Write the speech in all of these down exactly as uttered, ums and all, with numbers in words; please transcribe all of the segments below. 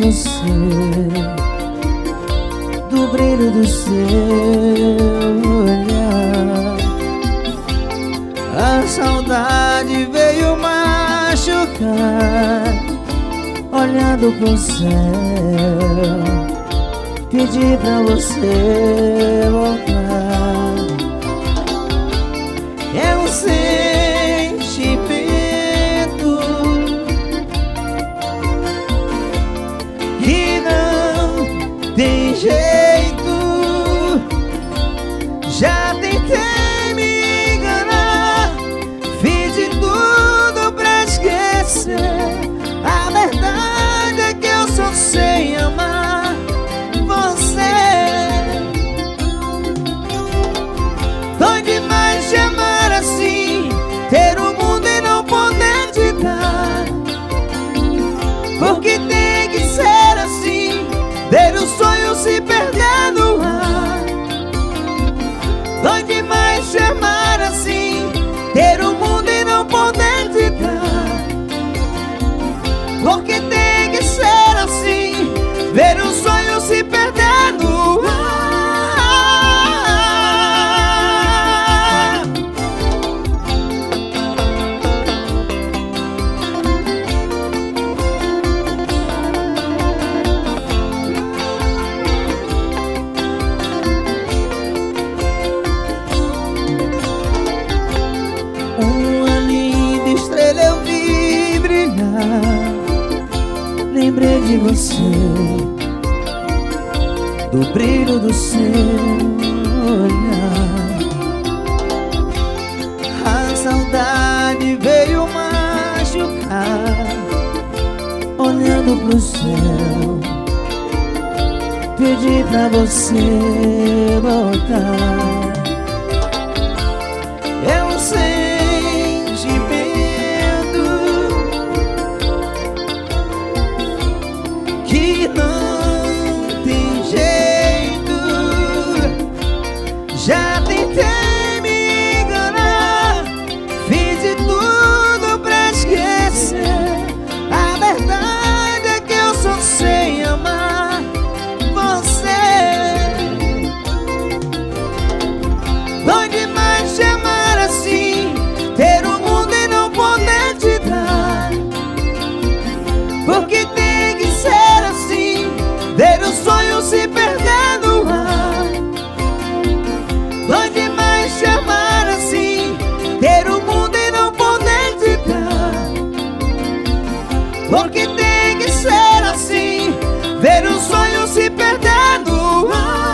você, do brilho do seu olhar. A saudade veio machucar, olhando pro céu, pedi pra você voltar. É um sentimento que não tem jeito. Já tentei me enganar, fiz de tudo pra esquecer. A verdade é que eu só sei amar você. Dói demais te amar assim, ter o mundo e não poder te dar. Porque tem que ser assim, ver o sonho se perder no ar. Dói demais te amar assim, ter o mundo e não poder te dar. Porque tem que ser assim, ver o sonho se perder no ar. Uma linda estrela eu vi brilhar, lembrei de você, do brilho do seu olhar. A saudade veio machucar, olhando pro céu, pedi pra você voltar. É um sentimento que não tem jeito. Já tentei me enganar, fiz de tudo pra esquecer. A verdade é que eu só sei amar você. Dói demais te amar assim, ter o mundo e não poder te dar. Porque tem que ser assim, ver o sonho se perder no ar. Dói demais te amar assim, ter o mundo e não poder te dar. Porque tem que ser assim, ver o sonho se perder no ar.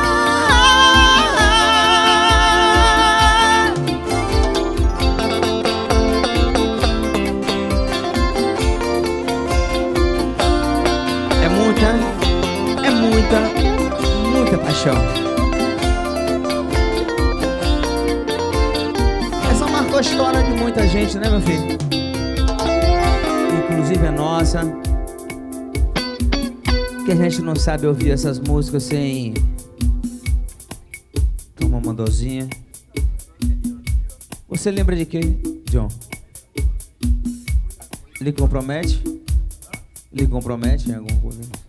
É muita, é muita, muita paixão. Essa marcou a história de muita gente, né, meu filho? Inclusive a nossa. Que a gente não sabe ouvir essas músicas sem tomar uma dosinha. Você lembra de quem, John? Lhe compromete? Lhe compromete em alguma coisa?